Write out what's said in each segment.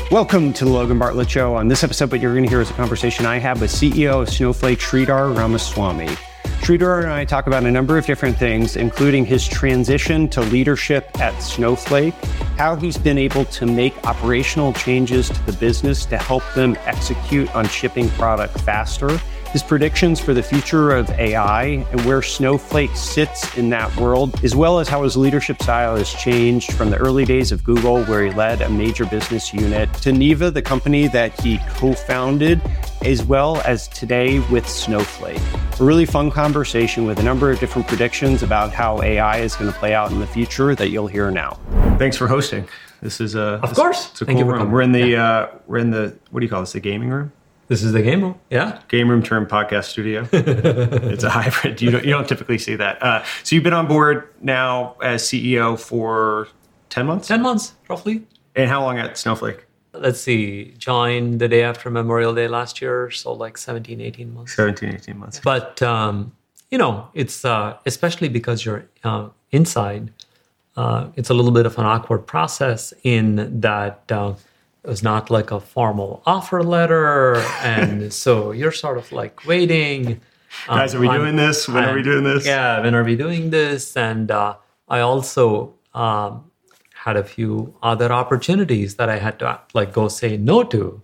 Welcome to the Logan Bartlett Show. On this episode, what you're going to hear is a conversation I have with CEO of Snowflake, Sridhar Ramaswamy. Sridhar and I talk about a number of different things, including his transition to leadership at Snowflake, how he's been able to make operational changes to the business to help them execute on shipping product faster, his predictions for the future of AI and where Snowflake sits in that world, as well as how his leadership style has changed from the early days of Google, where he led a major business unit, to Neeva, the company that he co-founded, as well as today with Snowflake. A really fun conversation with a number of different predictions about how AI is going to play out in the future that you'll hear now. Thanks for hosting. This is of course. It's a cool room. We're in the what do you call this? The gaming room? This is the game room, yeah. Game room turned podcast studio. It's a hybrid. You don't typically see that. So you've been on board now as CEO for 10 months? 10 months, roughly. And how long at Snowflake? Let's see, joined the day after Memorial Day last year, so like 17, 18 months. 17, 18 months. But, it's especially because you're inside, it's a little bit of an awkward process in that it was not like a formal offer letter. And so you're sort of like waiting. Guys, are we doing this? When are we doing this? Yeah, when are we doing this? And I also had a few other opportunities that I had to go say no to.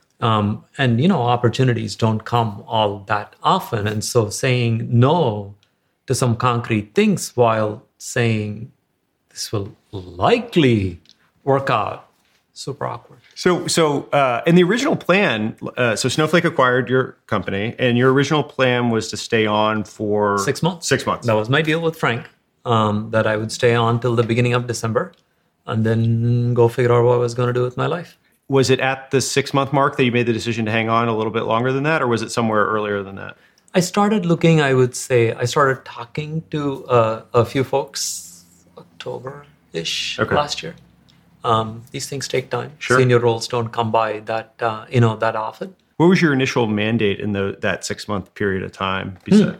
And opportunities don't come all that often. And so saying no to some concrete things while saying this will likely work out, super awkward. So in the original plan, so Snowflake acquired your company, and your original plan was to stay on for 6 months. 6 months. That was my deal with Frank, that I would stay on till the beginning of December, and then go figure out what I was going to do with my life. Was it at the 6-month mark that you made the decision to hang on a little bit longer than that, or was it somewhere earlier than that? I started looking. I would say I started talking to a few folks October-ish last year. These things take time. Sure. Senior roles don't come by that often. What was your initial mandate in that 6-month period of time?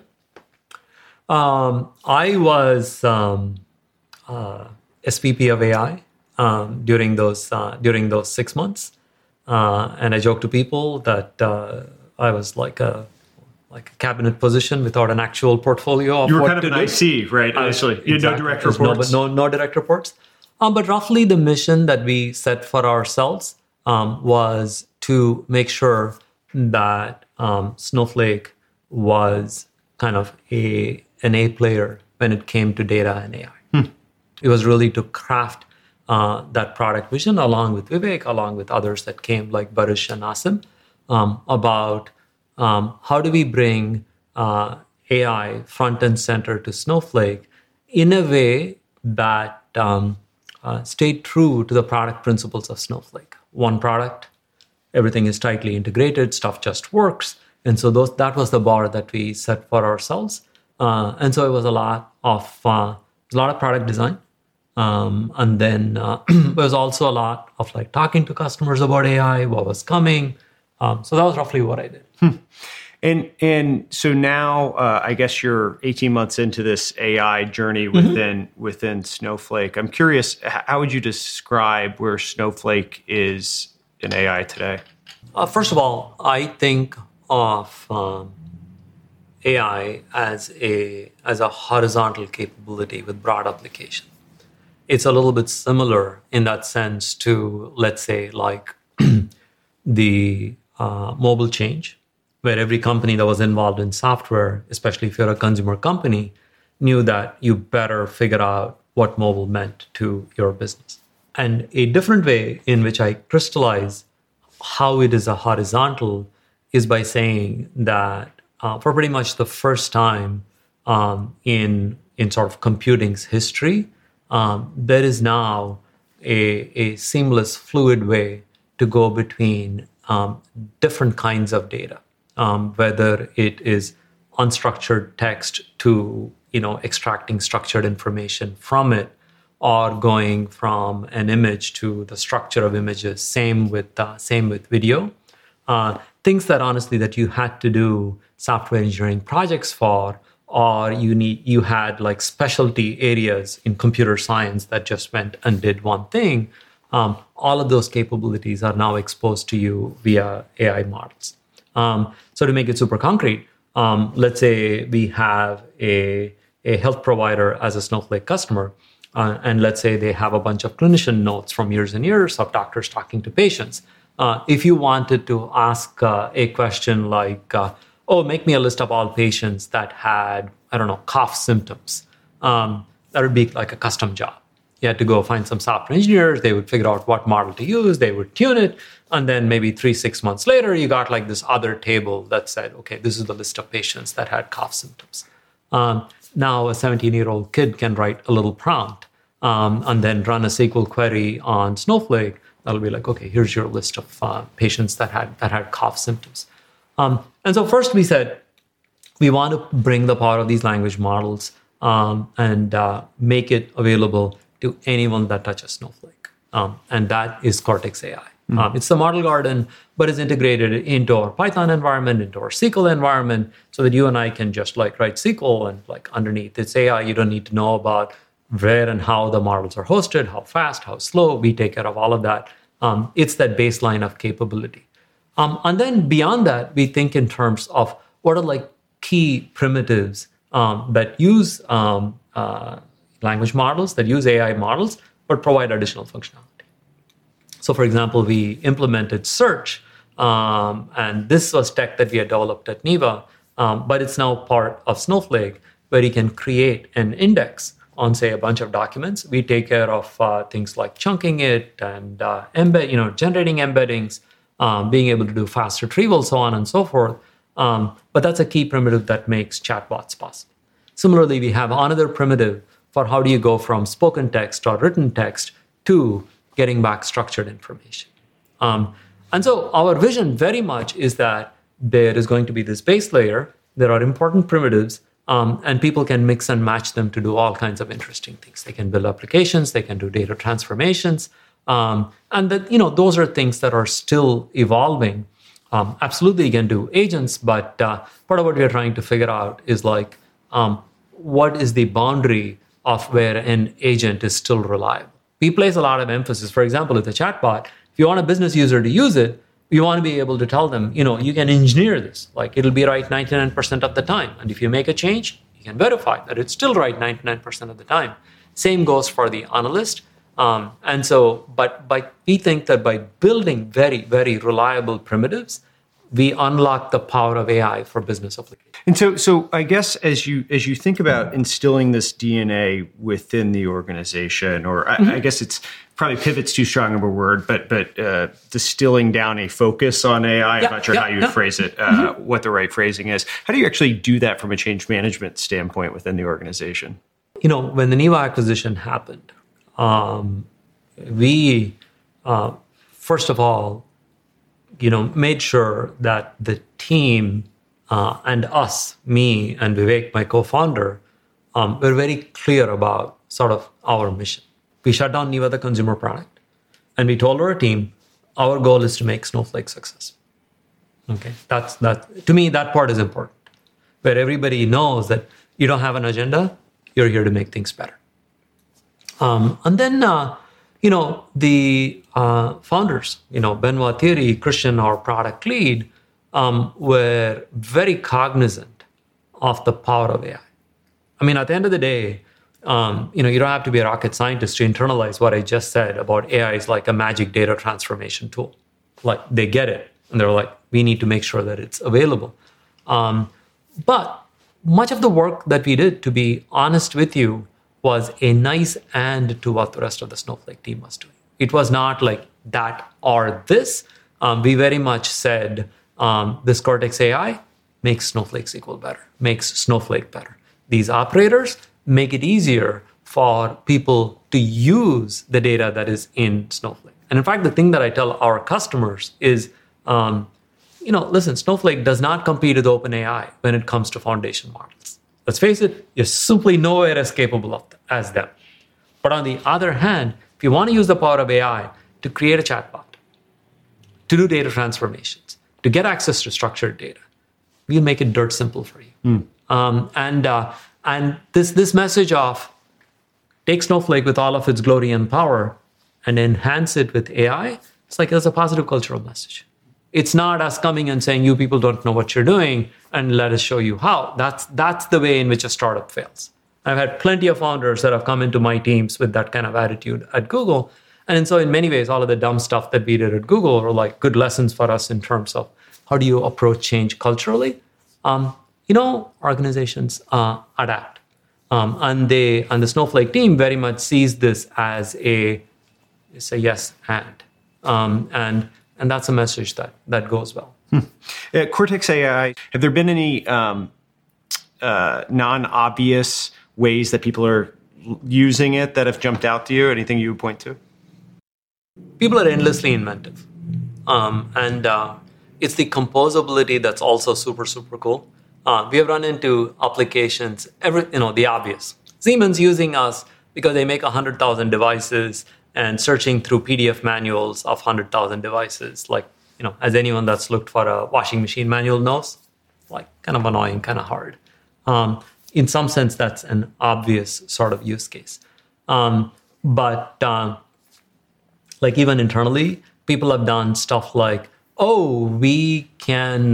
I was SVP of AI during those 6 months, and I joke to people that I was like a cabinet position without an actual portfolio of you were what kind of an IC, right? Initially, you had no direct reports. No direct reports. But roughly the mission that we set for ourselves was to make sure that Snowflake was kind of an A player when it came to data and AI. It was really to craft that product vision along with Vivek, along with others that came like Barish and Asim, about how do we bring AI front and center to Snowflake in a way that stayed true to the product principles of Snowflake. One product, everything is tightly integrated, stuff just works. And so that was the bar that we set for ourselves. And so it was a lot of product design. And then there was also a lot of talking to customers about AI, what was coming. So that was roughly what I did. And so now, I guess you're 18 months into this AI journey within Snowflake. I'm curious, how would you describe where Snowflake is in AI today? First of all, I think of AI as a horizontal capability with broad application. It's a little bit similar in that sense to, let's say, the mobile change, where every company that was involved in software, especially if you're a consumer company, knew that you better figure out what mobile meant to your business. And a different way in which I crystallize how it is a horizontal is by saying that for pretty much the first time in sort of computing's history, there is now a seamless, fluid way to go between different kinds of data. Whether it is unstructured text to extracting structured information from it, or going from an image to the structure of images. Same with video. Things that honestly that you had to do software engineering projects for, or you had specialty areas in computer science that just went and did one thing. all of those capabilities are now exposed to you via AI models. So to make it super concrete, let's say we have a health provider as a Snowflake customer, and let's say they have a bunch of clinician notes from years and years of doctors talking to patients. If you wanted to ask a question like, make me a list of all patients that had, cough symptoms, that would be like a custom job. You had to go find some software engineers. They would figure out what model to use. They would tune it. And then maybe 3-6 months later, you got like this other table that said, okay, this is the list of patients that had cough symptoms. Now a 17-year-old kid can write a little prompt and then run a SQL query on Snowflake. That'll be like, okay, here's your list of patients that had cough symptoms. And so first we said, we want to bring the power of these language models and make it available to anyone that touches Snowflake. And that is Cortex AI. It's the model garden, but it's integrated into our Python environment, into our SQL environment, so that you and I can just like write SQL and like underneath it's AI. You don't need to know about where and how the models are hosted, how fast, how slow. We take care of all of that. It's that baseline of capability. And then beyond that, we think in terms of what are like key primitives that use language models, that use AI models, but provide additional functionality. So for example, we implemented search, and this was tech that we had developed at Neeva, but it's now part of Snowflake, where you can create an index on, say, a bunch of documents. We take care of things like chunking it and generating embeddings, being able to do fast retrieval, so on and so forth. But that's a key primitive that makes chatbots possible. Similarly, we have another primitive for how do you go from spoken text or written text to getting back structured information. And so our vision very much is that there is going to be this base layer, there are important primitives, and people can mix and match them to do all kinds of interesting things. They can build applications, they can do data transformations, and that, those are things that are still evolving. Absolutely, you can do agents, but part of what we're trying to figure out is like, what is the boundary of where an agent is still reliable? We place a lot of emphasis. For example, with a chatbot, if you want a business user to use it, you want to be able to tell them, you can engineer this. Like it'll be right 99% of the time. And if you make a change, you can verify that it's still right 99% of the time. Same goes for the analyst. And so, but we think that by building very, very reliable primitives, we unlock the power of AI for business applications. And so I guess as you think about instilling this DNA within the organization, or I guess it's probably pivot's too strong of a word, but distilling down a focus on AI. I'm not sure how you would phrase it, what the right phrasing is. How do you actually do that from a change management standpoint within the organization? When the Neeva acquisition happened, we first of all, made sure that the team and us, me and Vivek, my co-founder, were very clear about sort of our mission. We shut down Neeva, the consumer product, and we told our team, our goal is to make Snowflake success. Okay, that's to me, that part is important, where everybody knows that you don't have an agenda, you're here to make things better. And then, the founders, Benoit Thierry, Christian, our product lead, were very cognizant of the power of AI. I mean, at the end of the day, you don't have to be a rocket scientist to internalize what I just said about AI is like a magic data transformation tool. Like they get it, and they're like, we need to make sure that it's available. But much of the work that we did, to be honest with you, was a nice and to what the rest of the Snowflake team was doing. It was not like that or this. We very much said, this Cortex AI makes Snowflake SQL better, makes Snowflake better. These operators make it easier for people to use the data that is in Snowflake. And in fact, the thing that I tell our customers is, listen, Snowflake does not compete with OpenAI when it comes to foundation models. Let's face it, you're simply nowhere as capable as them. But on the other hand, if you want to use the power of AI to create a chatbot, to do data transformations, to get access to structured data, we'll make it dirt simple for you. And this message of take Snowflake with all of its glory and power and enhance it with AI, it's like there's a positive cultural message. It's not us coming and saying, you people don't know what you're doing, and let us show you how. That's the way in which a startup fails. I've had plenty of founders that have come into my teams with that kind of attitude at Google. And so in many ways, all of the dumb stuff that we did at Google are like good lessons for us in terms of how do you approach change culturally. Organizations adapt. And the Snowflake team very much sees this as it's a yes and that's a message that goes well. At Cortex AI, have there been any non-obvious ways that people are using it that have jumped out to you? Anything you would point to? People are endlessly inventive. And it's the composability that's also super, super cool. We have run into applications, the obvious. Siemens using us because they make 100,000 devices and searching through PDF manuals of 100,000 devices. Like, as anyone that's looked for a washing machine manual knows, like kind of annoying, kind of hard. In some sense, that's an obvious sort of use case. But like even internally, people have done stuff like, we can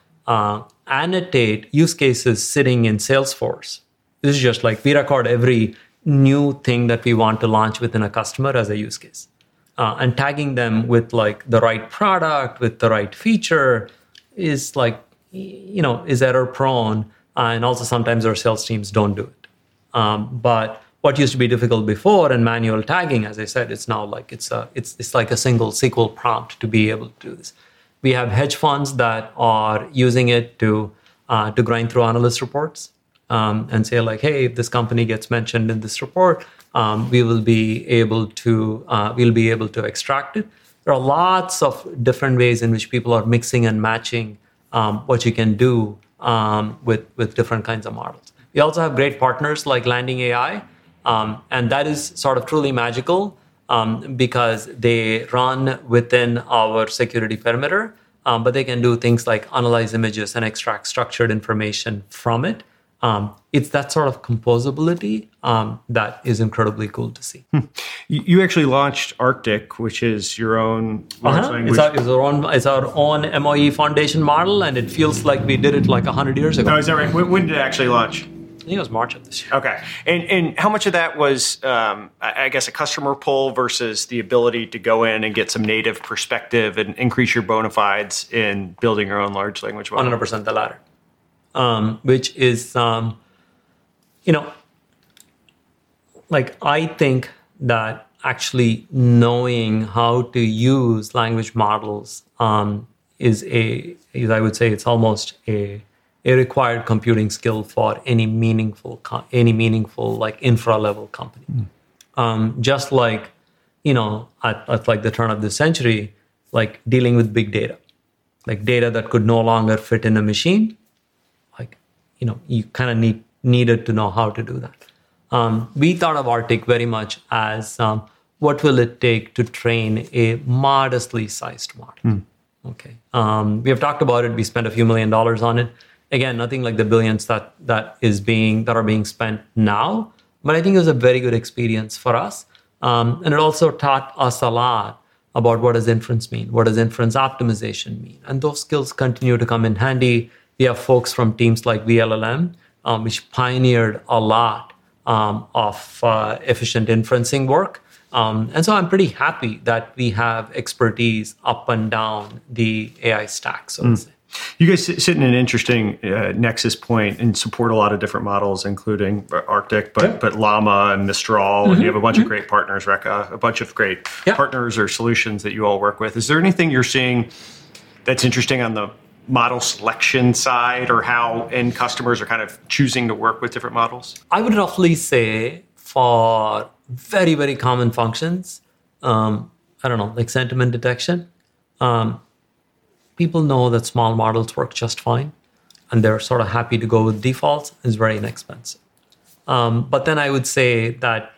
annotate use cases sitting in Salesforce. This is just like we record every new thing that we want to launch within a customer as a use case. And tagging them with like the right product, with the right feature is like, is error prone. And also sometimes our sales teams don't do it. But what used to be difficult before and manual tagging, as I said, it's now like it's like a single SQL prompt to be able to do this. We have hedge funds that are using it to grind through analyst reports and say like, hey, if this company gets mentioned in this report, we'll be able to extract it. There are lots of different ways in which people are mixing and matching what you can do with different kinds of models. We also have great partners like Landing AI, and that is sort of truly magical because they run within our security perimeter, but they can do things like analyze images and extract structured information from it. It's that sort of composability that is incredibly cool to see. You actually launched Arctic, which is your own large language. It's our own MOE foundation model, and it feels like we did it like 100 years ago. Oh, is that right? When did it actually launch? I think it was March of this year. Okay. And how much of that was, I guess, a customer pull versus the ability to go in and get some native perspective and increase your bona fides in building your own large language model? 100% the latter. Which is, like I think that actually knowing how to use language models is I would say it's almost a required computing skill for any meaningful like infra level company. Just like, at like the turn of the century, like dealing with big data, like data that could no longer fit in a machine. You kind of needed to know how to do that. We thought of Arctic very much as what will it take to train a modestly sized model. Okay. We have talked about it. We spent a few $1 million on it. Again, nothing like the billions that are being spent now. But I think it was a very good experience for us. And it also taught us a lot about what does inference mean? What does inference optimization mean? And those skills continue to come in handy. We have folks from teams like VLLM, which pioneered a lot of efficient inferencing work. And so I'm pretty happy that we have expertise up and down the AI stack, so to say. You guys sit in an interesting nexus point and support a lot of different models, including Arctic, but Llama and Mistral. And you have a bunch of great partners, Reka, a bunch of great partners or solutions that you all work with. Is there anything you're seeing that's interesting on the model selection side, or how end customers are kind of choosing to work with different models? I would roughly say for very, very common functions, like sentiment detection, people know that small models work just fine, and they're sort of happy to go with defaults. It's very inexpensive. But then I would say that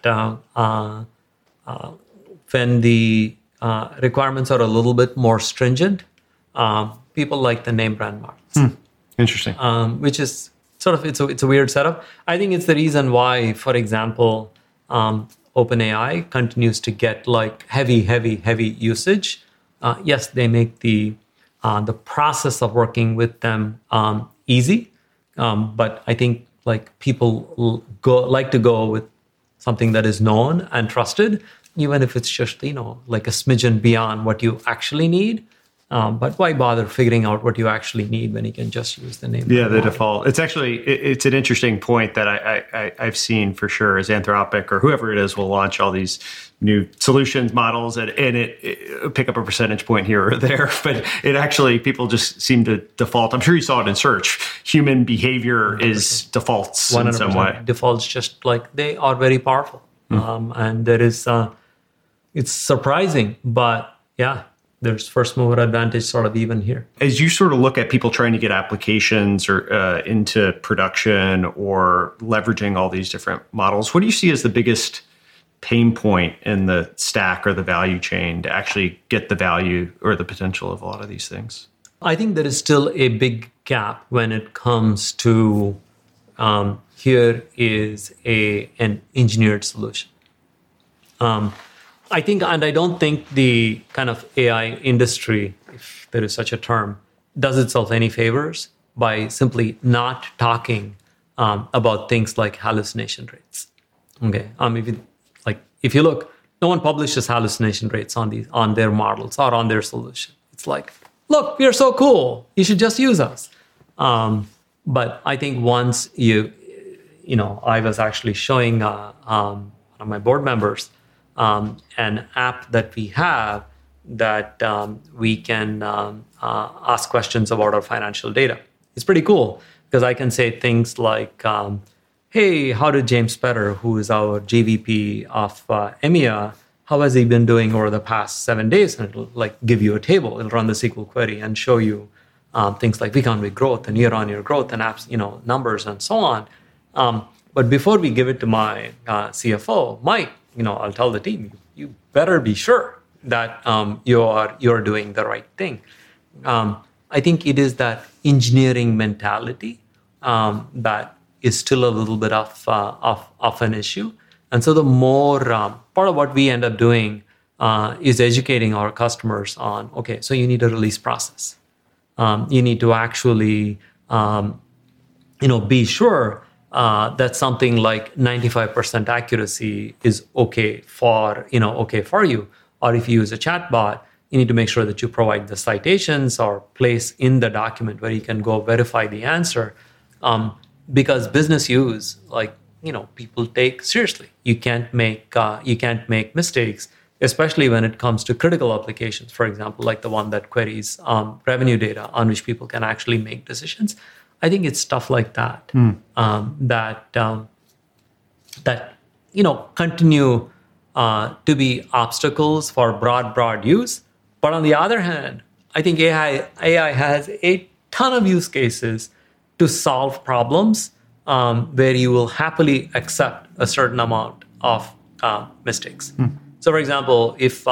when the requirements are a little bit more stringent, people like the name brand models. Interesting. Which is sort of, it's a weird setup. I think it's the reason why, for example, OpenAI continues to get like heavy usage, yes, they make the process of working with them easy. But I think like people like to go with something that is known and trusted, even if it's just, like a smidgen beyond what you actually need. But why bother figuring out what you actually need when you can just use the name? Yeah, the default. It's actually, it's an interesting point that I've seen for sure is Anthropic or whoever it is will launch all these new solutions models and it pick up a percentage point here or there. But it actually, people just seem to default. I'm sure you saw it in search. Human behavior 100%. Is defaults 100%. In some way. Defaults just like they are very powerful. And there is, it's surprising, but yeah. There's first mover advantage sort of even here. As you sort of look at people trying to get applications or into production or leveraging all these different models, what do you see as the biggest pain point in the stack or the value chain to actually get the value or the potential of a lot of these things? I think there is still a big gap when it comes to here is an engineered solution. I think, and I don't think the kind of AI industry, if there is such a term, does itself any favors by simply not talking about things like hallucination rates. Okay, if you look, no one publishes hallucination rates on their models or on their solution. It's like, look, we are so cool. You should just use us. But I think once I was actually showing one of my board members an app that we have that we can ask questions about our financial data. It's pretty cool because I can say things like, hey, how did James Petter, who is our GVP of EMEA, how has he been doing over the past 7 days? And it'll like give you a table. It'll run the SQL query and show you things like week-on-week growth and year-on-year growth and apps, numbers and so on. But before we give it to my CFO, Mike, I'll tell the team, you better be sure that you're doing the right thing. I think it is that engineering mentality that is still a little bit of an issue. And so the more part of what we end up doing is educating our customers on, okay, so you need a release process. You need to actually, be sure that something like 95% accuracy is okay for you. Or if you use a chatbot, you need to make sure that you provide the citations or place in the document where you can go verify the answer. Because business use, people take seriously. You can't make mistakes, especially when it comes to critical applications. For example, like the one that queries revenue data on which people can actually make decisions. I think it's stuff like that that continue to be obstacles for broad use. But on the other hand, I think AI has a ton of use cases to solve problems where you will happily accept a certain amount of mistakes. So, for example, if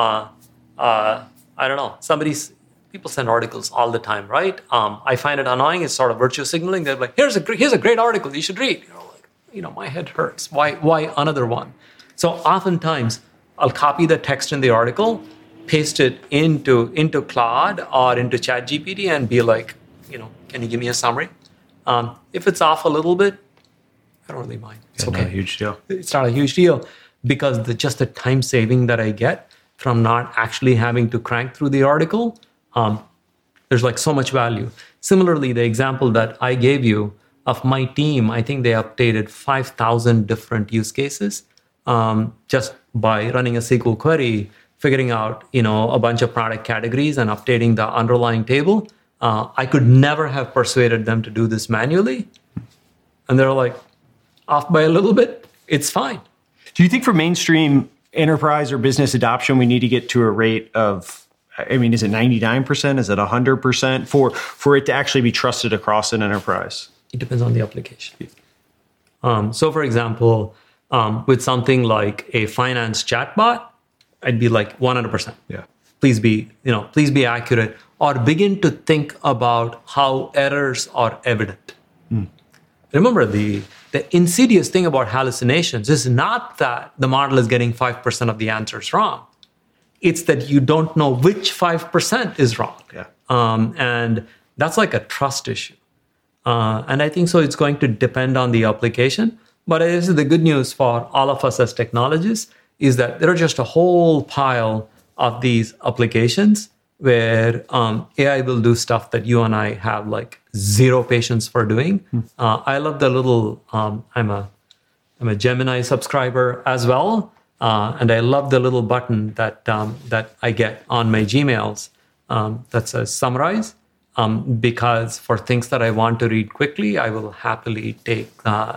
people send articles all the time, right? I find it annoying. It's sort of virtue signaling. They're like, here's a great article you should read. My head hurts. Why another one? So oftentimes I'll copy the text in the article, paste it into Claude or into ChatGPT and be like, can you give me a summary? If it's off a little bit, I don't really mind. It's okay. Not a huge deal. It's not a huge deal because just the time saving that I get from not actually having to crank through the article, there's like so much value. Similarly, the example that I gave you of my team, I think they updated 5,000 different use cases just by running a SQL query, figuring out, a bunch of product categories and updating the underlying table. I could never have persuaded them to do this manually. And they're like, off by a little bit, it's fine. Do you think for mainstream enterprise or business adoption, we need to get to a rate of, is it 99%? Is it 100% for it to actually be trusted across an enterprise? It depends on the application. So for example, with something like a finance chatbot, I'd be like 100%. Yeah. Please be accurate, or begin to think about how errors are evident. remember, the insidious thing about hallucinations is not that the model is getting 5% of the answers wrong. It's that you don't know which 5% is wrong. Yeah. And that's like a trust issue. And I think so it's going to depend on the application. But this is the good news for all of us as technologists is that there are just a whole pile of these applications where AI will do stuff that you and I have like zero patience for doing. I love the little, I'm a Gemini subscriber as well. And I love the little button that I get on my Gmails that says summarize. Because for things that I want to read quickly, I will happily take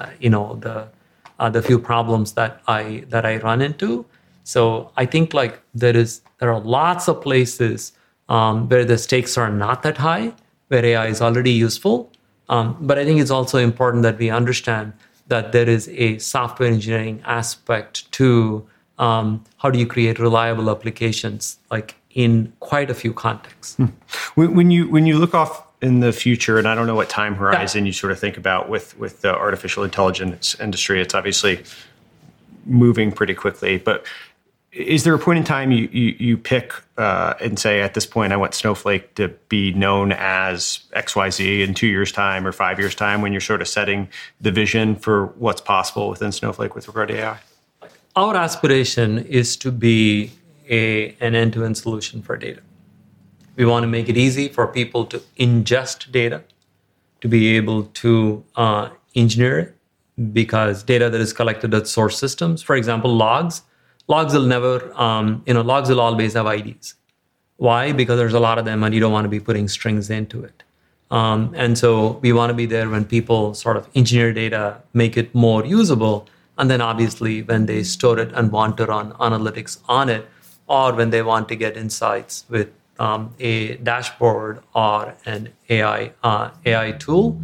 the few problems that I run into. So I think like there are lots of places where the stakes are not that high, where AI is already useful. But I think it's also important that we understand that there is a software engineering aspect to how do you create reliable applications, like in quite a few contexts. When you look off in the future, and I don't know what time horizon you sort of think about with the artificial intelligence industry, it's obviously moving pretty quickly. But is there a point in time you pick and say, at this point, I want Snowflake to be known as XYZ in 2 years' time or 5 years' time, when you're sort of setting the vision for what's possible within Snowflake with regard to AI? Our aspiration is to be an end-to-end solution for data. We want to make it easy for people to ingest data, to be able to engineer it, because data that is collected at source systems, for example, logs will never, logs will always have IDs. Why? Because there's a lot of them and you don't want to be putting strings into it. And so we want to be there when people sort of engineer data, make it more usable, and then obviously when they store it and want to run analytics on it, or when they want to get insights with a dashboard or an AI tool.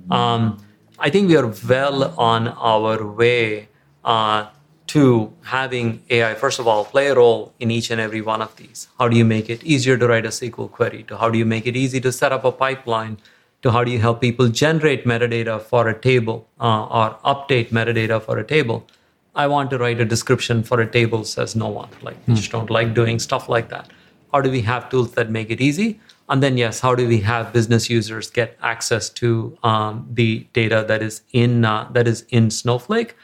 I think we are well on our way to having AI, first of all, play a role in each and every one of these. How do you make it easier to write a SQL query? To how do you make it easy to set up a pipeline? To how do you help people generate metadata for a table or update metadata for a table? I want to write a description for a table, says no one. Like, we just don't like doing stuff like that. How do we have tools that make it easy? And then, yes, how do we have business users get access to the data that is in Snowflake?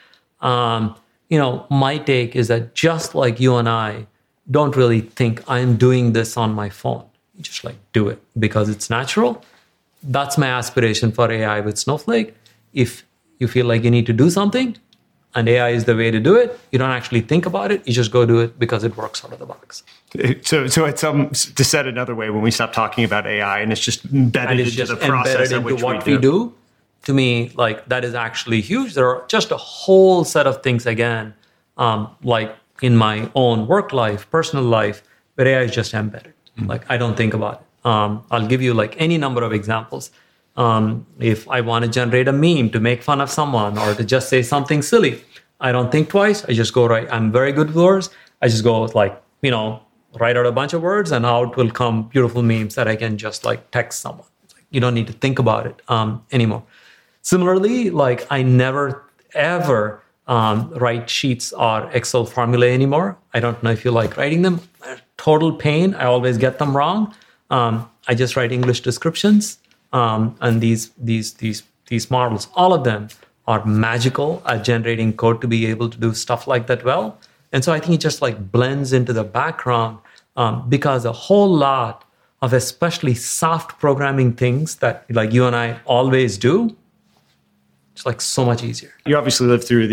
My take is that just like you and I don't really think I'm doing this on my phone. You just like do it because it's natural. That's my aspiration for AI with Snowflake. If you feel like you need to do something and AI is the way to do it, you don't actually think about it. You just go do it because it works out of the box. So it's to said another way, when we stop talking about AI and it's just embedded into the process in which we do, to me, like that is actually huge. There are just a whole set of things, again, like in my own work life, personal life, where AI is just embedded. Like I don't think about it. I'll give you like any number of examples. If I want to generate a meme to make fun of someone or to just say something silly, I don't think twice. I just go right. I'm very good with words. I just go like, write out a bunch of words and out will come beautiful memes that I can just like text someone. Like, you don't need to think about it anymore. Similarly, like I never ever write sheets or Excel formulae anymore. I don't know if you like writing them. Total pain. I always get them wrong. I just write English descriptions. And these models, all of them are magical at generating code to be able to do stuff like that well. And so I think it just like blends into the background because a whole lot of especially soft programming things that like you and I always do, it's like so much easier. You obviously lived through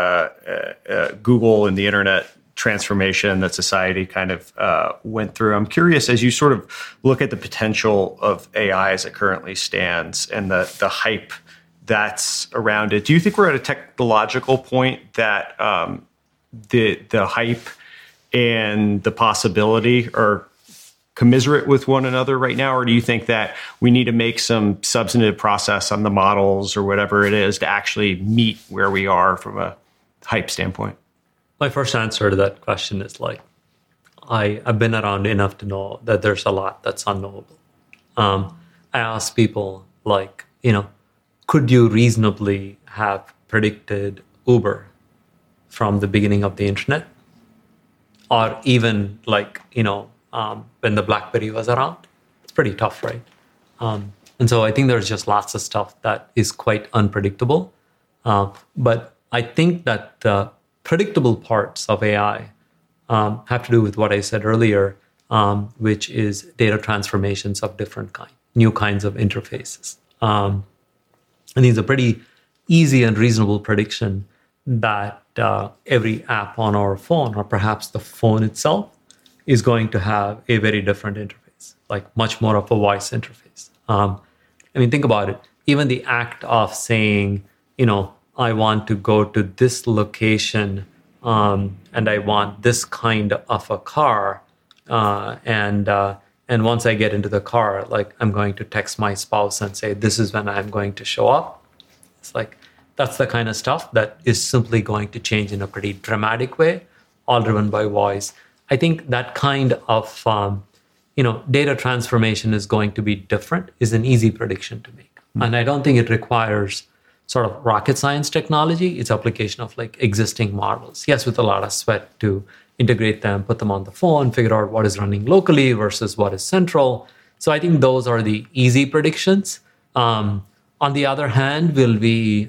the Google and the internet transformation that society kind of went through. I'm curious, as you sort of look at the potential of AI as it currently stands and the hype that's around it, do you think we're at a technological point that the hype and the possibility are commiserate with one another right now? Or do you think that we need to make some substantive process on the models or whatever it is to actually meet where we are from a hype standpoint? My first answer to that question is like, I've been around enough to know that there's a lot that's unknowable. I ask people like, could you reasonably have predicted Uber from the beginning of the internet? Or even when the BlackBerry was around? It's pretty tough, right? And so I think there's just lots of stuff that is quite unpredictable. But I think that the predictable parts of AI have to do with what I said earlier, which is data transformations of different kinds, new kinds of interfaces. And these are pretty easy and reasonable prediction that every app on our phone, or perhaps the phone itself, is going to have a very different interface, like much more of a voice interface. Think about it. Even the act of saying, I want to go to this location and I want this kind of a car. And once I get into the car, I'm going to text my spouse and say, this is when I'm going to show up. It's that's the kind of stuff that is simply going to change in a pretty dramatic way, all driven by voice. I think that kind of data transformation is going to be different, is an easy prediction to make. And I don't think it requires sort of rocket science technology. It's application of existing models. Yes, with a lot of sweat to integrate them, put them on the phone, figure out what is running locally versus what is central. So I think those are the easy predictions. On the other hand, will we,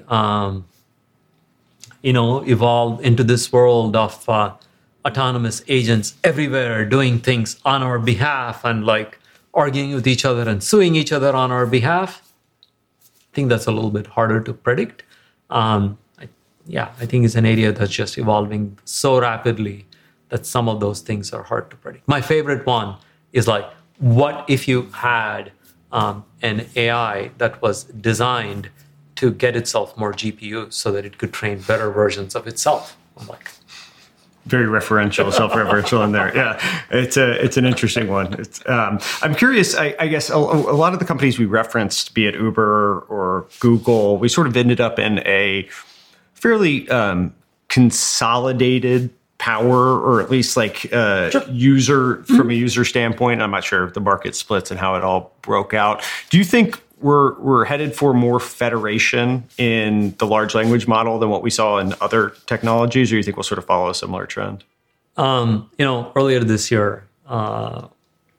evolve into this world of autonomous agents everywhere doing things on our behalf and arguing with each other and suing each other on our behalf? I think that's a little bit harder to predict. I think it's an area that's just evolving so rapidly that some of those things are hard to predict. My favorite one is what if you had an AI that was designed to get itself more GPUs so that it could train better versions of itself? I'm very referential, self-referential in there. Yeah, it's an interesting one. I'm curious. I guess a lot of the companies we referenced, be it Uber or Google, we sort of ended up in a fairly consolidated power, or at least user from a user standpoint. I'm not sure if the market splits and how it all broke out. Do you think we're headed for more federation in the large language model than what we saw in other technologies, or do you think we'll sort of follow a similar trend? Earlier this year, I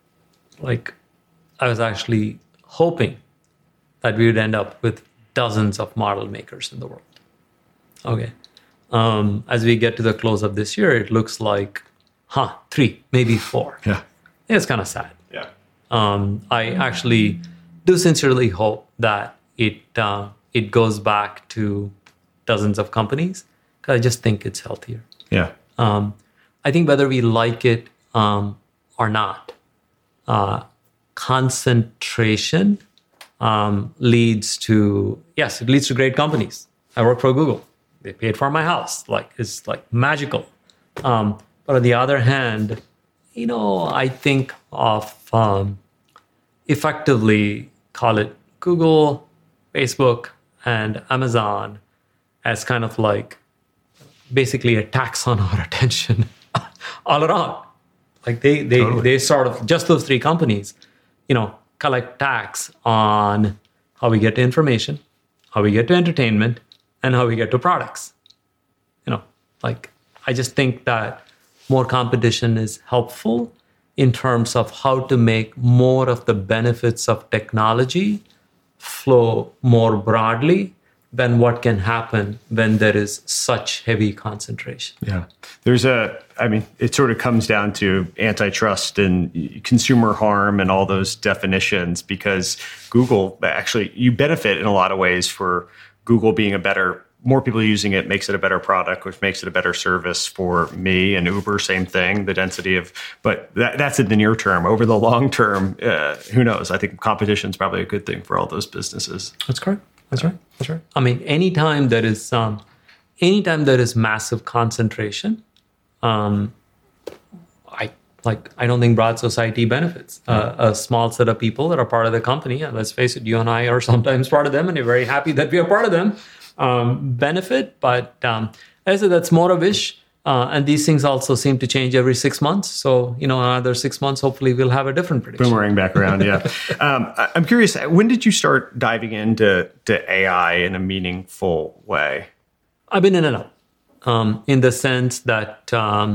was actually hoping that we would end up with dozens of model makers in the world. Okay. As we get to the close of this year, it looks like, 3, maybe 4. Yeah. It's kind of sad. Yeah. I actually do sincerely hope that it goes back to dozens of companies, because I just think it's healthier. Yeah. I think whether we like it or not, concentration leads to great companies. I work for Google. They paid for my house. It's magical. But on the other hand, I think of effectively, call it Google, Facebook, and Amazon as kind of basically a tax on our attention all around. They sort of, just those 3 companies, collect tax on how we get to information, how we get to entertainment, and how we get to products. I just think that more competition is helpful in terms of how to make more of the benefits of technology flow more broadly than what can happen when there is such heavy concentration. Yeah. It sort of comes down to antitrust and consumer harm and all those definitions, because Google, actually, you benefit in a lot of ways for Google being more people using it makes it a better product, which makes it a better service for me. And Uber, same thing, the density of, but that's in the near term. Over the long term, who knows? I think competition is probably a good thing for all those businesses. That's correct. That's right. Anytime there is massive concentration, I don't think broad society benefits. A small set of people that are part of the company, and let's face it, you and I are sometimes part of them, and you're very happy that we are part of them, benefit. But as I said, that's more a wish. And these things also seem to change every 6 months. So, another 6 months, hopefully we'll have a different prediction. Boomerang back around, yeah. I'm curious, when did you start diving into AI in a meaningful way? I've been in and out, in the sense that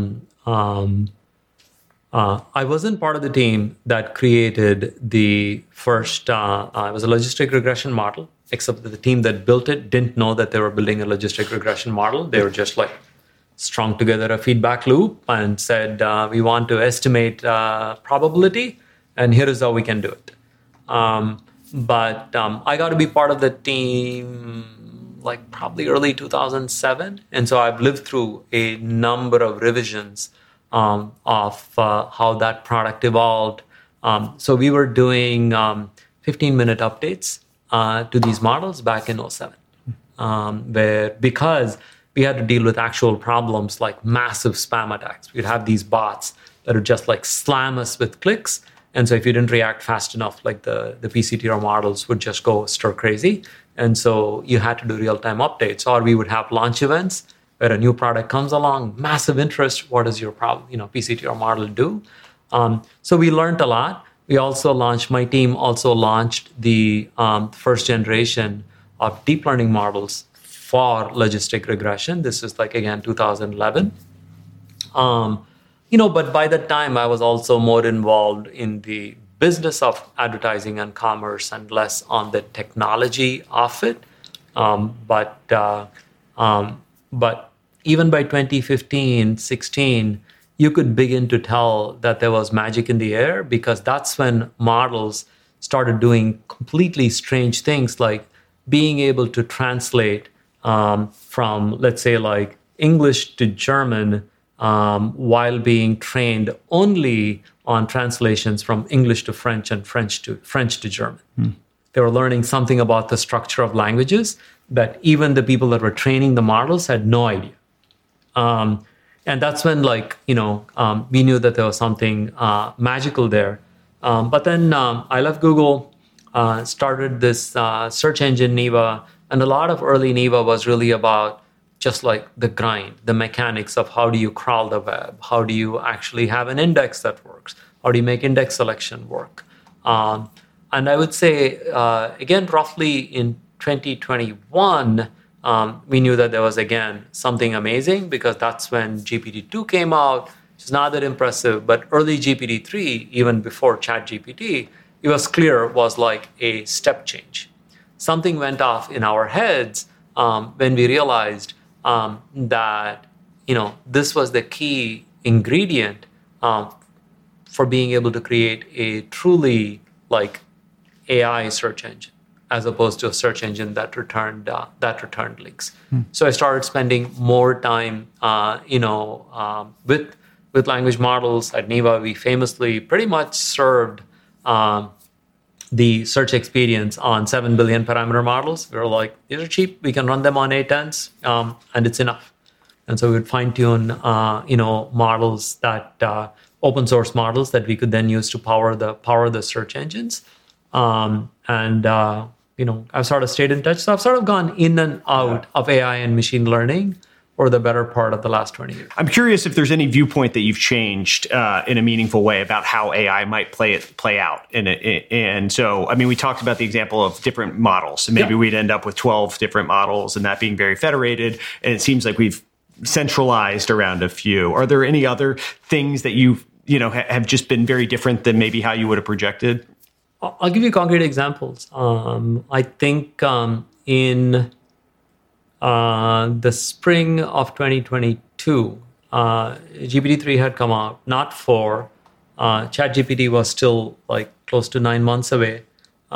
I wasn't part of the team that created the first, it was a logistic regression model, except that the team that built it didn't know that they were building a logistic regression model. They were just like strung together a feedback loop and said, we want to estimate probability, and here is how we can do it. But I got to be part of the team like probably early 2007. And so I've lived through a number of revisions of how that product evolved. So we were doing 15-minute updates to these models back in 2007, where because we had to deal with actual problems like massive spam attacks. We'd have these bots that would just like slam us with clicks. And so if you didn't react fast enough, like the PCTR models would just go stir crazy. And so you had to do real-time updates. Or we would have launch events where a new product comes along, massive interest. What does your PCTR model do? So we learned a lot. My team also launched the first generation of deep learning models for logistic regression. This is like, again, 2011. But by that time, I was also more involved in the business of advertising and commerce and less on the technology of it. But even by 2015, 16, you could begin to tell that there was magic in the air, because that's when models started doing completely strange things, like being able to translate from, let's say, like English to German while being trained only on translations from English to French and French to German. They were learning something about the structure of languages that even the people that were training the models had no idea. And that's when, we knew that there was something magical there. But then I left Google, started this search engine, Neeva, and a lot of early Neeva was really about just like the grind, the mechanics of how do you crawl the web, how do you actually have an index that works, how do you make index selection work. And I would say, again, roughly in 2021, we knew that there was, again, something amazing, because that's when GPT-2 came out, which is not that impressive, but early GPT-3, even before ChatGPT, it was clear was like a step change. Something went off in our heads when we realized that, this was the key ingredient for being able to create a truly like AI search engine, as opposed to a search engine that returned links. So I started spending more time, with language models. At Neeva, we famously pretty much served the search experience on 7 billion parameter models. We were like, these are cheap. We can run them on A10s, and it's enough. And so we would fine tune, models that open source models that we could then use to power the search engines. I've sort of stayed in touch. So I've sort of gone in and out of AI and machine learning for the better part of the last 20 years. I'm curious if there's any viewpoint that you've changed in a meaningful way about how AI might play out. And so, I mean, we talked about the example of different models. And maybe we'd end up with 12 different models and that being very federated. And it seems like we've centralized around a few. Are there any other things that have just been very different than maybe how you would have projected? I'll give you concrete examples. I think in the spring of 2022, GPT-3 had come out, not 4. ChatGPT was still like close to 9 months away.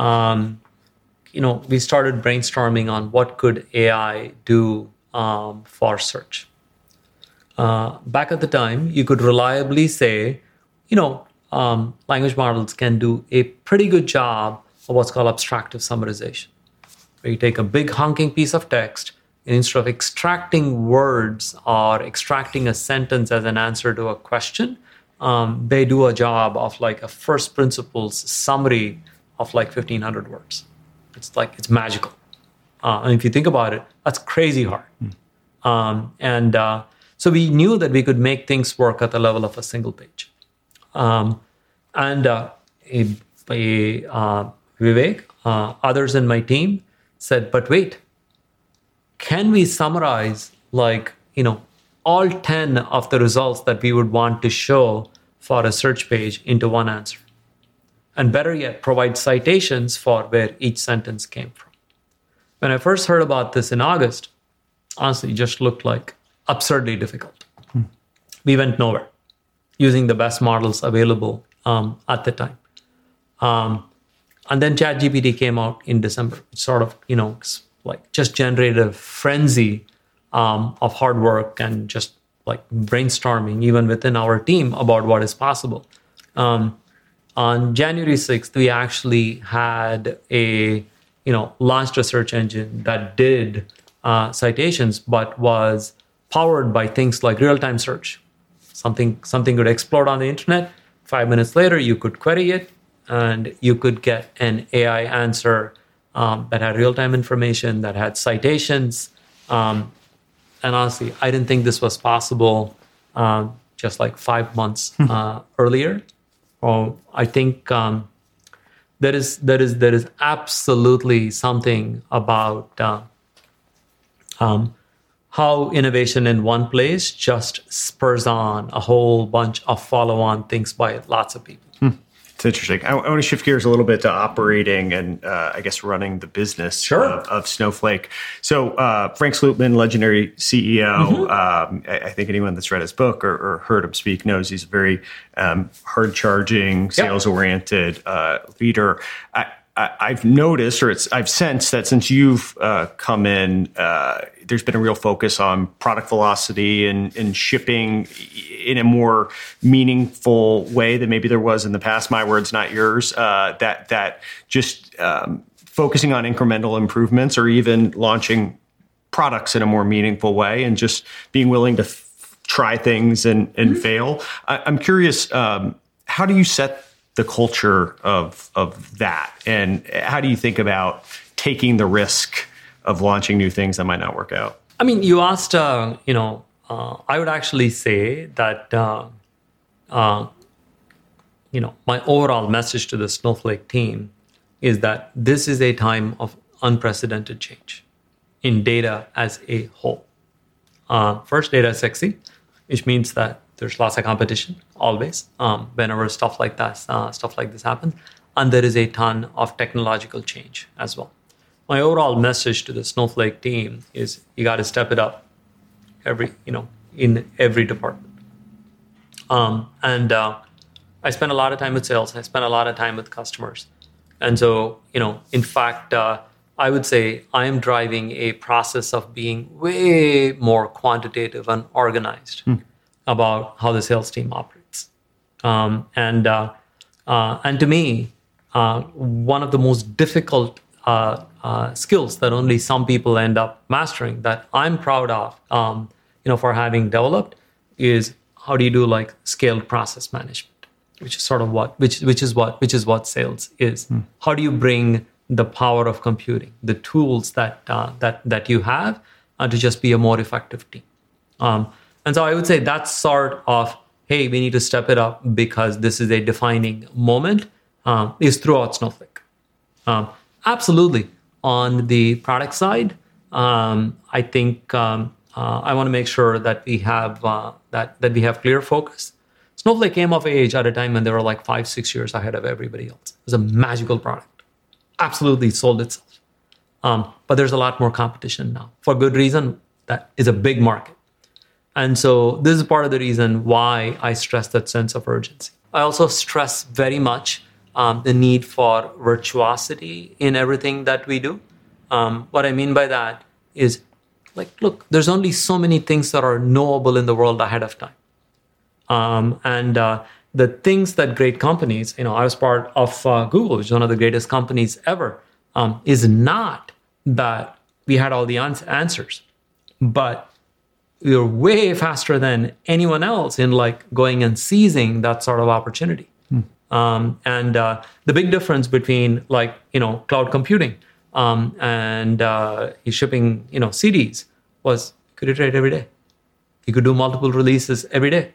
We started brainstorming on what could AI do for search. Back at the time, you could reliably say, language models can do a pretty good job of what's called abstractive summarization, where you take a big honking piece of text, and instead of extracting words or extracting a sentence as an answer to a question, they do a job of like a first principles summary of like 1,500 words. It's magical. And if you think about it, that's crazy hard. So we knew that we could make things work at the level of a single page. Vivek, others in my team said, but wait, can we summarize all 10 of the results that we would want to show for a search page into one answer? And better yet, provide citations for where each sentence came from. When I first heard about this in August, honestly, it just looked like absurdly difficult. We went nowhere using the best models available at the time. And then ChatGPT came out in December. It sort of, just generated a frenzy of hard work and just like brainstorming even within our team about what is possible. On January 6th, we actually had launched a search engine that did citations, but was powered by things like real-time search. Something could explode on the internet. 5 minutes later, you could query it, and you could get an AI answer that had real-time information, that had citations. And honestly, I didn't think this was possible just like 5 months earlier. I think there is absolutely something about how innovation in one place just spurs on a whole bunch of follow-on things by lots of people. It's interesting. I want to shift gears a little bit to operating and I guess running the business of Snowflake. So Frank Slootman, legendary CEO, I think anyone that's read his book or heard him speak knows he's a very hard-charging, sales-oriented leader. I've noticed, or I've sensed that since you've come in, there's been a real focus on product velocity and shipping in a more meaningful way than maybe there was in the past. My words, not yours. That just focusing on incremental improvements or even launching products in a more meaningful way and just being willing to try things and fail. I'm curious, how do you set the culture of that? And how do you think about taking the risk of launching new things that might not work out? I mean, you asked, I would actually say that, my overall message to the Snowflake team is that this is a time of unprecedented change in data as a whole. First, data is sexy, which means that there's lots of competition always whenever stuff like this happens. And there is a ton of technological change as well. My overall message to the Snowflake team is you got to step it up in every department. I spend a lot of time with sales. I spend a lot of time with customers. And so, in fact, I would say I am driving a process of being way more quantitative and organized about how the sales team operates. And to me, one of the most difficult skills that only some people end up mastering that I'm proud of, for having developed is how do you do like scaled process management, which is sort of which is what sales is. How do you bring the power of computing, the tools that you have, to just be a more effective team? And so I would say that's sort of, hey, we need to step it up because this is a defining moment, is throughout Snowflake. Absolutely. On the product side, I think I want to make sure that we have that we have clear focus. Snowflake came of age at a time when they were like 5-6 years ahead of everybody else. It was a magical product. Absolutely sold itself. But there's a lot more competition now. For good reason, that is a big market. And so this is part of the reason why I stress that sense of urgency. I also stress very much the need for virtuosity in everything that we do. What I mean by that is, look, there's only so many things that are knowable in the world ahead of time. And the things that great companies, I was part of Google, which is one of the greatest companies ever, is not that we had all the answers, but we were way faster than anyone else in going and seizing that sort of opportunity. And the big difference between cloud computing and shipping CDs was you could iterate every day. You could do multiple releases every day.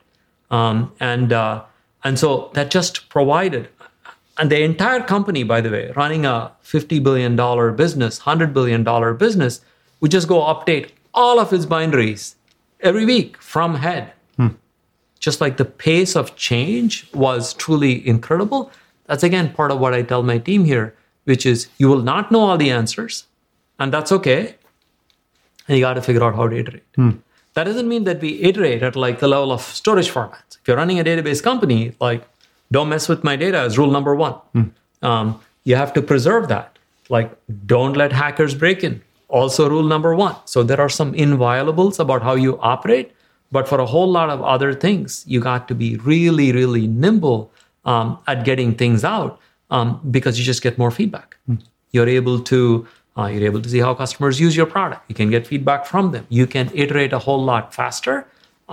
And so that just provided, and the entire company, by the way, running a $50 billion business, $100 billion business, would just go update all of its binaries every week from head. Just like the pace of change was truly incredible. That's, again, part of what I tell my team here, which is you will not know all the answers, and that's okay. And you got to figure out how to iterate. That doesn't mean that we iterate at like the level of storage formats. If you're running a database company, like, don't mess with my data is rule number one. You have to preserve that. Like, don't let hackers break in. Also rule number one. So there are some inviolables about how you operate. But for a whole lot of other things, you got to be really, really nimble at getting things out because you just get more feedback. You're able to see how customers use your product. You can get feedback from them. You can iterate a whole lot faster.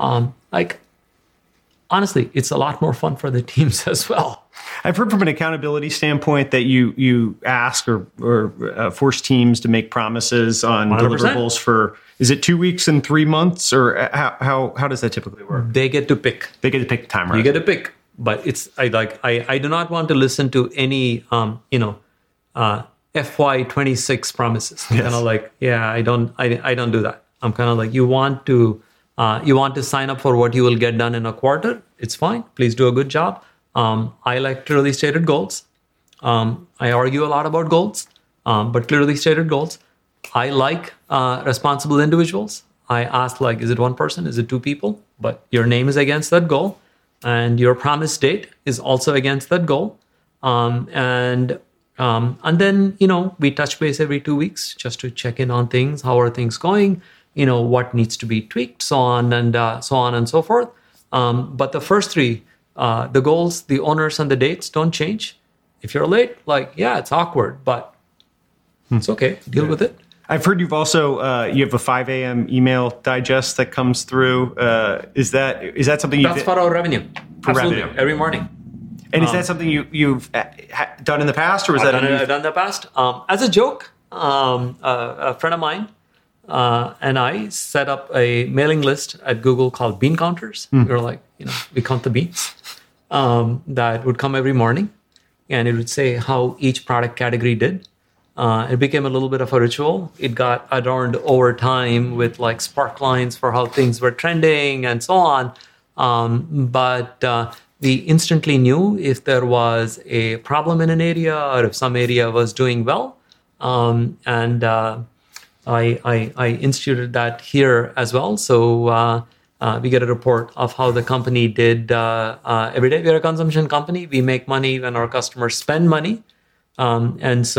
Honestly, it's a lot more fun for the teams as well. I've heard from an accountability standpoint that you ask or force teams to make promises on 100%. Deliverables for, is it 2 weeks and 3 months, or how does that typically work? They get to pick. They get to pick the time, right? You get to pick, but it's I do not want to listen to any FY26 promises. I'm kind of like, I don't do that. I'm kind of like, you want to sign up for what you will get done in a quarter. It's fine. Please do a good job. I like clearly stated goals. I argue a lot about goals, but clearly stated goals. I like responsible individuals. I ask, like, is it one person? Is it two people? But your name is against that goal, and your promise date is also against that goal. And then, we touch base every 2 weeks just to check in on things. How are things going? What needs to be tweaked, so on and so forth. But the first three, the goals, the owners, and the dates don't change. If you're late, it's awkward, but it's okay. Deal with it. I've heard you've also you have a 5 a.m. email digest that comes through. Is that something that's for our revenue? Absolutely, every morning. And is that something you've done in the past, or was that? I've done in the past. As a joke, a friend of mine and I set up a mailing list at Google called Bean Counters. We were like, we count the beans that would come every morning, and it would say how each product category did. It became a little bit of a ritual. It got adorned over time with like spark lines for how things were trending and so on. But we instantly knew if there was a problem in an area or if some area was doing well. I instituted that here as well. So we get a report of how the company did every day. We're a consumption company. We make money when our customers spend money. That's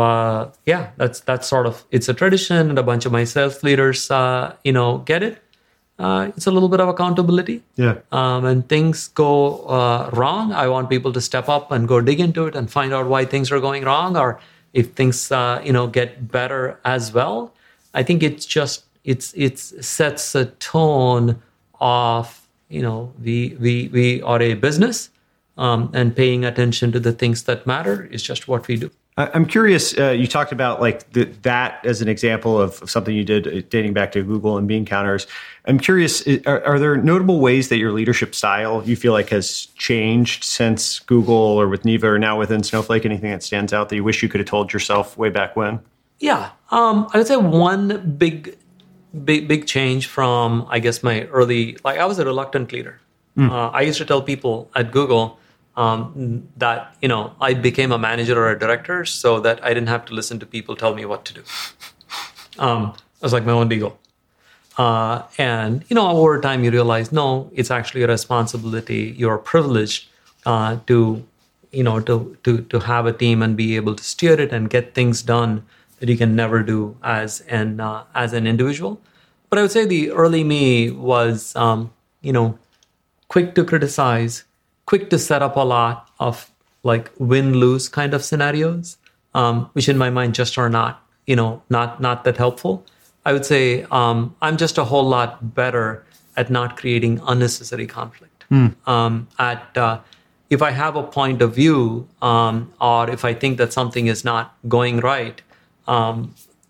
sort of, it's a tradition, and a bunch of my sales leaders, get it. It's a little bit of accountability. Yeah. When things go wrong, I want people to step up and go dig into it and find out why things are going wrong, or if things, get better as well. I think it sets a tone of, we are a business. And paying attention to the things that matter is just what we do. I'm curious, you talked about that as an example of something you did dating back to Google and Bean Counters. I'm curious, are there notable ways that your leadership style you feel like has changed since Google or with Neeva or now within Snowflake? Anything that stands out that you wish you could have told yourself way back when? Yeah, I would say one big change from, I guess, my early, I was a reluctant leader. I used to tell people at Google that, I became a manager or a director so that I didn't have to listen to people tell me what to do. It was like my own ego. And over time you realize, no, it's actually a responsibility. You're privileged to have a team and be able to steer it and get things done that you can never do as an individual. But I would say the early me was, quick to criticize, quick to set up a lot of win-lose kind of scenarios, which in my mind just are not that helpful. I would say I'm just a whole lot better at not creating unnecessary conflict. If I have a point of view, or if I think that something is not going right,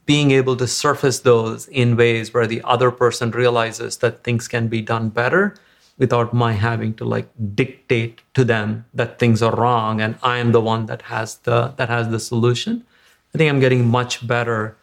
being able to surface those in ways where the other person realizes that things can be done better without my having to like dictate to them that things are wrong and I am the one that has the solution. I think I'm getting much better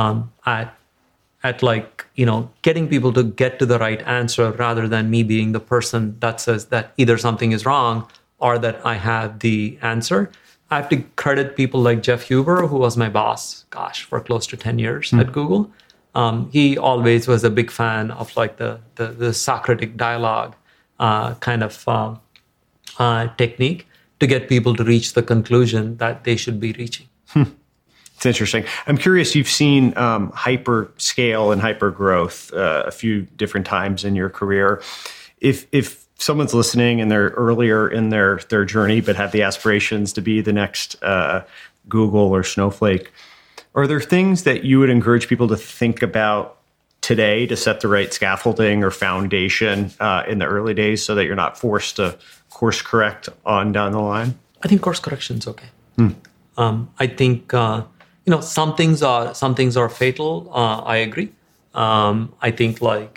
at like, getting people to get to the right answer rather than me being the person that says that either something is wrong or that I have the answer. I have to credit people like Jeff Huber, who was my boss, for close to 10 years at Google. He always was a big fan of like the Socratic dialogue kind of technique to get people to reach the conclusion that they should be reaching. It's interesting. I'm curious, you've seen hyper scale and hyper growth a few different times in your career. If someone's listening and they're earlier in their journey but have the aspirations to be the next Google or Snowflake, are there things that you would encourage people to think about today to set the right scaffolding or foundation in the early days so that you're not forced to course correct on down the line? I think course correction is okay. I think some things are fatal. I agree. I think like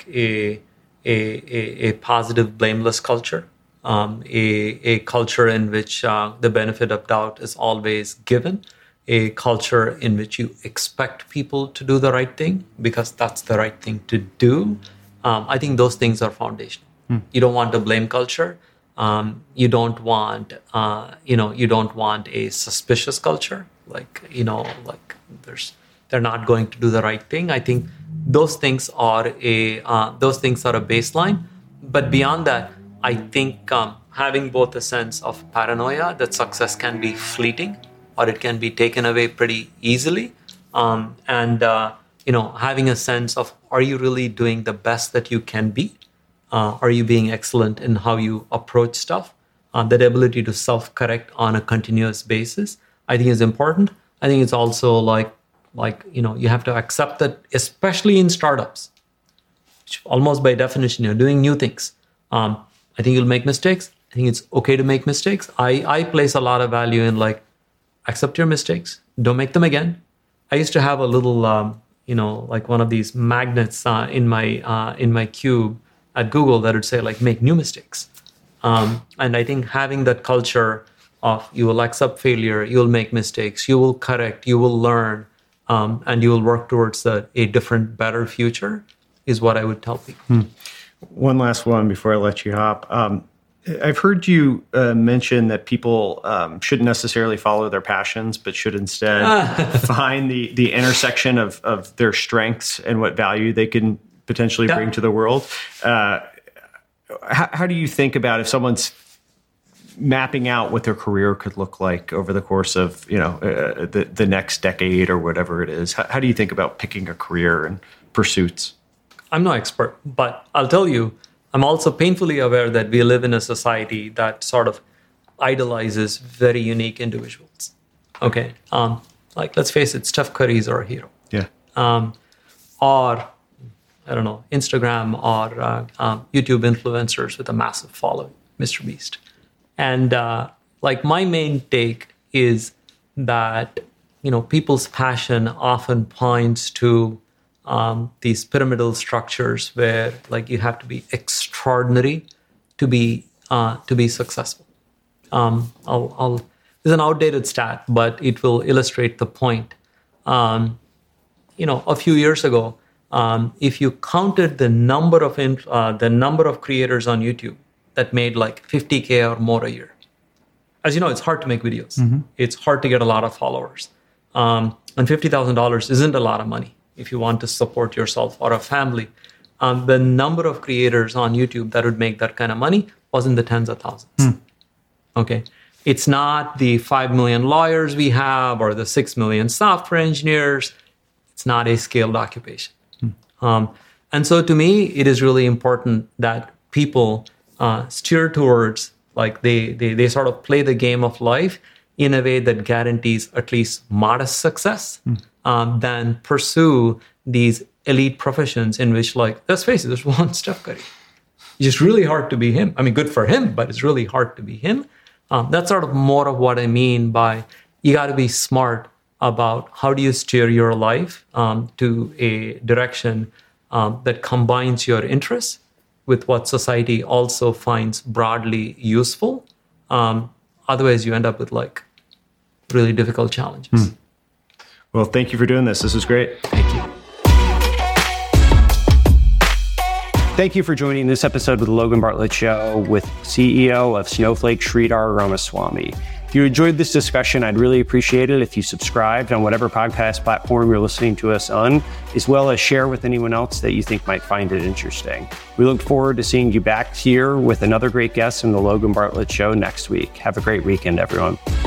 a positive, blameless culture, a culture in which the benefit of doubt is always given, a culture in which you expect people to do the right thing because that's the right thing to do. I think those things are foundational. You don't want a blame culture. You don't want a suspicious culture. They're not going to do the right thing. I think those things are a baseline. But beyond that, I think having both a sense of paranoia that success can be fleeting or it can be taken away pretty easily, and having a sense of, are you really doing the best that you can be? Are you being excellent in how you approach stuff? That ability to self-correct on a continuous basis, I think is important. I think it's also you have to accept that, especially in startups, which almost by definition, you're doing new things. I think you'll make mistakes. I think it's okay to make mistakes. I place a lot of value in accept your mistakes. Don't make them again. I used to have a little, one of these magnets in my cube at Google that would say make new mistakes. And I think having that culture of you will accept failure, you will make mistakes, you will correct, you will learn, and you will work towards a different, better future is what I would tell people. One last one before I let you hop. I've heard you mention that people shouldn't necessarily follow their passions, but should instead find the intersection of their strengths and what value they can potentially bring to the world. How do you think about if someone's mapping out what their career could look like over the course of the next decade or whatever it is? How do you think about picking a career and pursuits? I'm no expert, but I'll tell you, I'm also painfully aware that we live in a society that sort of idolizes very unique individuals. Okay, let's face it, Steph Curry is our hero. Yeah. Or I don't know, Instagram or YouTube influencers with a massive following, Mr. Beast. And my main take is that people's passion often points to these pyramidal structures where you have to be extraordinary to be successful. There's an outdated stat, but it will illustrate the point. A few years ago, if you counted the number of creators on YouTube that made $50K or more a year, as you know, it's hard to make videos. Mm-hmm. It's hard to get a lot of followers, and $50,000 isn't a lot of money if you want to support yourself or a family. The number of creators on YouTube that would make that kind of money was in the tens of thousands. Okay. It's not the 5 million lawyers we have or the 6 million software engineers. It's not a scaled occupation. And so to me, it is really important that people steer towards, they sort of play the game of life in a way that guarantees at least modest success, than pursue these elite professions in which, let's face it, there's one Steph Curry. It's just really hard to be him. I mean, good for him, but it's really hard to be him. That's sort of more of what I mean by you got to be smart about how do you steer your life to a direction that combines your interests with what society also finds broadly useful. Otherwise, you end up with like really difficult challenges. Well, thank you for doing this. This was great. Thank you. Thank you for joining this episode of the Logan Bartlett Show with CEO of Snowflake, Sridhar Ramaswamy. If you enjoyed this discussion, I'd really appreciate it if you subscribed on whatever podcast platform you're listening to us on, as well as share with anyone else that you think might find it interesting. We look forward to seeing you back here with another great guest in the Logan Bartlett Show next week. Have a great weekend, everyone.